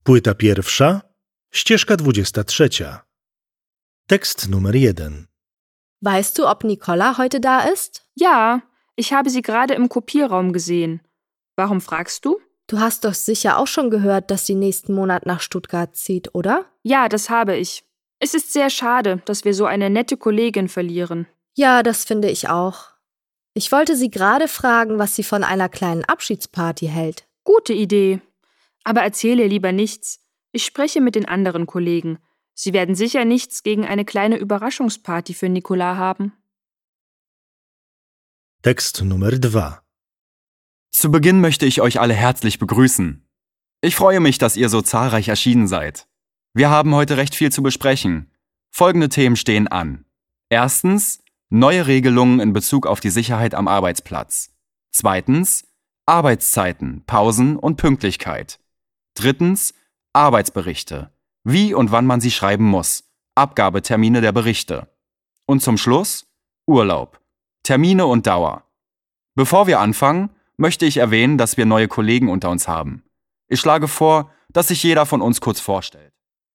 Płyta pierwsza, ścieżka 23. Tekst Nummer 1. Weißt du, ob Nicola heute da ist? Ja, ich habe sie gerade im Kopierraum gesehen. Warum fragst du? Du hast doch sicher auch schon gehört, dass sie nächsten Monat nach Stuttgart zieht, oder? Ja, das habe ich. Es ist sehr schade, dass wir so eine nette Kollegin verlieren. Ja, das finde ich auch. Ich wollte sie gerade fragen, was sie von einer kleinen Abschiedsparty hält. Gute Idee. Aber erzähle lieber nichts. Ich spreche mit den anderen Kollegen. Sie werden sicher nichts gegen eine kleine Überraschungsparty für Nicola haben. Tekst Nummer 2. Zu Beginn möchte ich euch alle herzlich begrüßen. Ich freue mich, dass ihr so zahlreich erschienen seid. Wir haben heute recht viel zu besprechen. Folgende Themen stehen an. Erstens, neue Regelungen in Bezug auf die Sicherheit am Arbeitsplatz. Zweitens, Arbeitszeiten, Pausen und Pünktlichkeit. Drittens, Arbeitsberichte. Wie und wann man sie schreiben muss. Abgabetermine der Berichte. Und zum Schluss, Urlaub. Termine und Dauer. Bevor wir anfangen, möchte ich erwähnen, dass wir neue Kollegen unter uns haben. Ich schlage vor, dass sich jeder von uns kurz vorstellt.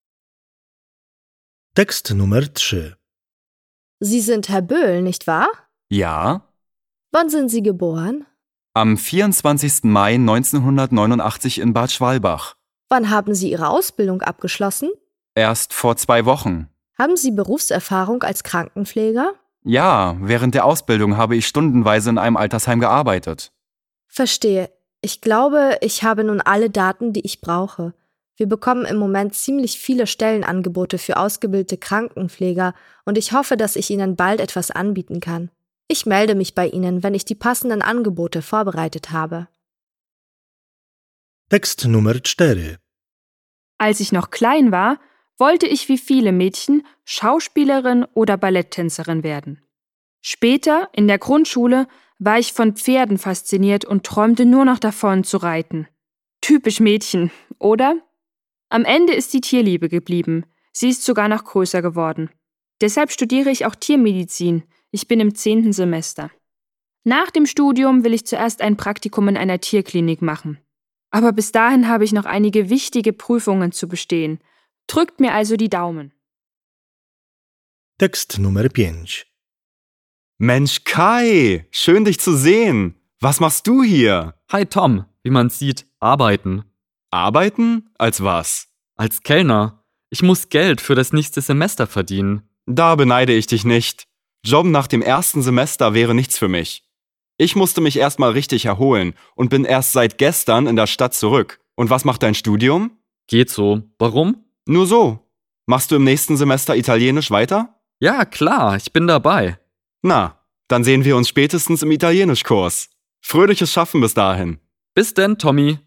Tekst Nummer 3. Sie sind Herr Böhl, nicht wahr? Ja, Wann sind Sie geboren? am 24. Mai 1989 in Bad Schwalbach. Wann haben Sie Ihre Ausbildung abgeschlossen? Erst vor 2 Wochen. Haben Sie Berufserfahrung als Krankenpfleger? Ja, während der Ausbildung habe ich stundenweise in einem Altersheim gearbeitet. Verstehe. Ich glaube, ich habe nun alle Daten, die ich brauche. Wir bekommen im Moment ziemlich viele Stellenangebote für ausgebildete Krankenpfleger und ich hoffe, dass ich Ihnen bald etwas anbieten kann. Ich melde mich bei Ihnen, wenn ich die passenden Angebote vorbereitet habe. Tekst Nummer 4. Als ich noch klein war, wollte ich wie viele Mädchen Schauspielerin oder Balletttänzerin werden. Später, in der Grundschule, war ich von Pferden fasziniert und träumte nur noch davon zu reiten. Typisch Mädchen, oder? Am Ende ist die Tierliebe geblieben. Sie ist sogar noch größer geworden. Deshalb studiere ich auch Tiermedizin. Ich bin im 10. Semester. Nach dem Studium will ich zuerst ein Praktikum in einer Tierklinik machen. Aber bis dahin habe ich noch einige wichtige Prüfungen zu bestehen. Drückt mir also die Daumen. Tekst Nummer 5. Mensch Kai, schön dich zu sehen. Was machst du hier? Hi Tom, wie man sieht, arbeiten. Arbeiten? Als was? Als Kellner. Ich muss Geld für das nächste Semester verdienen. Da beneide ich dich nicht. Job nach dem ersten Semester wäre nichts für mich. Ich musste mich erstmal richtig erholen und bin erst seit gestern in der Stadt zurück. Und was macht dein Studium? Geht so. Warum? Nur so. Machst du im nächsten Semester Italienisch weiter? Ja, klar, ich bin dabei. Na, dann sehen wir uns spätestens im Italienischkurs. Fröhliches Schaffen bis dahin. Bis denn, Tommy.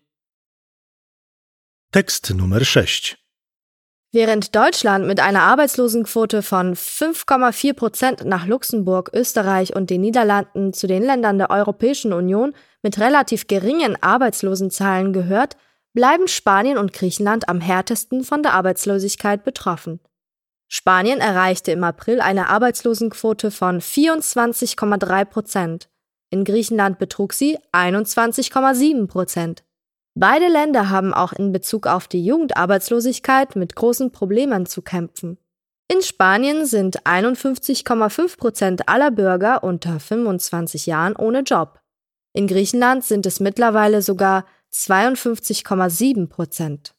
Tekst Nummer 6. Während Deutschland mit einer Arbeitslosenquote von 5,4% nach Luxemburg, Österreich und den Niederlanden zu den Ländern der Europäischen Union mit relativ geringen Arbeitslosenzahlen gehört, bleiben Spanien und Griechenland am härtesten von der Arbeitslosigkeit betroffen. Spanien erreichte im April eine Arbeitslosenquote von 24,3%. In Griechenland betrug sie 21,7%. Beide Länder haben auch in Bezug auf die Jugendarbeitslosigkeit mit großen Problemen zu kämpfen. In Spanien sind 51,5% aller Bürger unter 25 Jahren ohne Job. In Griechenland sind es mittlerweile sogar 52,7%.